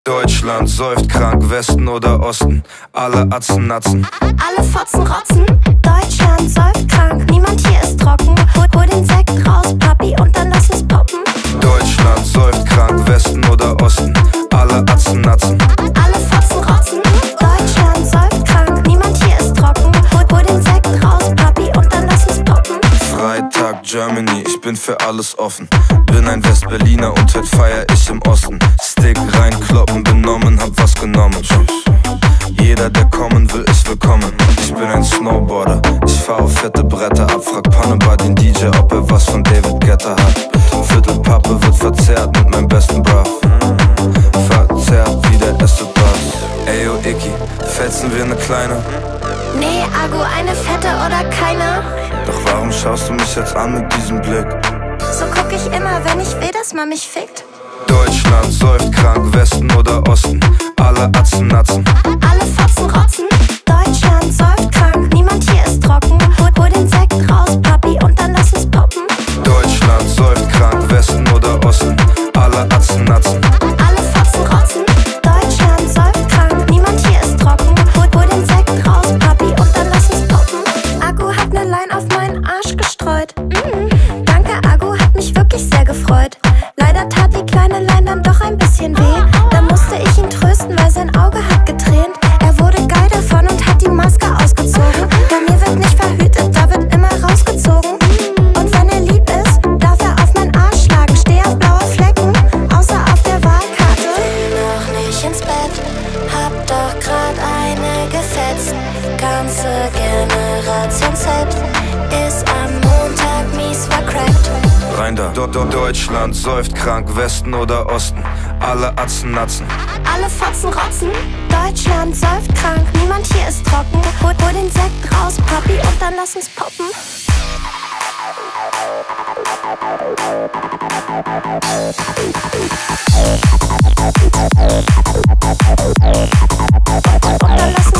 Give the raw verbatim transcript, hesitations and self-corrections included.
Deutschland säuft krank, Westen oder Osten, alle Atzen natzen. Alle Fotzen rotzen, Deutschland säuft krank, niemand hier ist trocken. Hol, hol den Sekt raus, Papi, und dann lass es poppen. Deutschland säuft krank, Westen oder Osten, alle Atzen natzen. Alle Fotzen rotzen, Deutschland säuft krank, niemand hier ist trocken. Hol, hol den Sekt raus, Papi, und dann lass es poppen. Freitag Germany, ich bin für alles offen. Bin ein Westberliner und heute feier ich im Osten. Stick reinkloppen, benommen, hab was genommen. Jeder, der kommen will, ist willkommen. Ich bin ein Snowboarder, ich fahr auf fette Bretter ab. Frag Panne bei den D J, ob er was von David Guetta hat. Viertelpappe wird verzerrt mit meinem besten Bruv. Verzerrt wie der erste Bass. Ey, yo, Icky, fetzen wir ne kleine? Nee, Agu, eine fette oder keine? Doch warum schaust du mich jetzt an mit diesem Blick? So guck ich immer, wenn ich will, dass man mich fickt. Deutschland säuft krank, Westen oder Osten, alle Atzen natzen. Alle Fotzen rotzen, Deutschland säuft krank, niemand hier ist trocken. Hol, hol den Sekt raus, Papi, und dann lass es poppen. Deutschland säuft krank, Westen oder Osten, alle Atzen natzen. Alle Fotzen rotzen, Deutschland säuft krank, niemand hier ist trocken. Hol, hol den Sekt raus, Papi, und dann lass es poppen. Agu hat ne Line auf meinen Arsch gestreut. Mm. Danke, Agu, hat mich wirklich sehr gefreut. Leider tat die kleine Line dann doch ein bisschen weh. Da musste ich ihn trösten, weil sein Auge hat getränt. Er wurde geil davon und hat die Maske ausgezogen. Bei mir wird nicht verhütet, da wird immer rausgezogen. Und wenn er lieb ist, darf er auf meinen Arsch schlagen. Steh auf blaue Flecken, außer auf der Wahlkarte. Will noch nicht ins Bett, hab doch grad eine gefetzt. Ganze Generation Z ist am Montag mies vercrackt. Rein da. Do -do Deutschland säuft krank, Westen oder Osten, alle Atzen natzen. Alle Fotzen rotzen, Deutschland säuft krank, niemand hier ist trocken. Hol, hol den Sekt raus, Papi, und dann lass uns poppen. Und dann lass